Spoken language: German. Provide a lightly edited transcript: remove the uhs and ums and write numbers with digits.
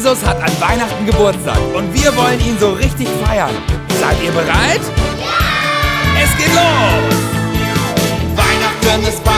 Jesus hat an Weihnachten Geburtstag und wir wollen ihn so richtig feiern. Seid ihr bereit? Ja! Es geht los! Weihnachten ist bald.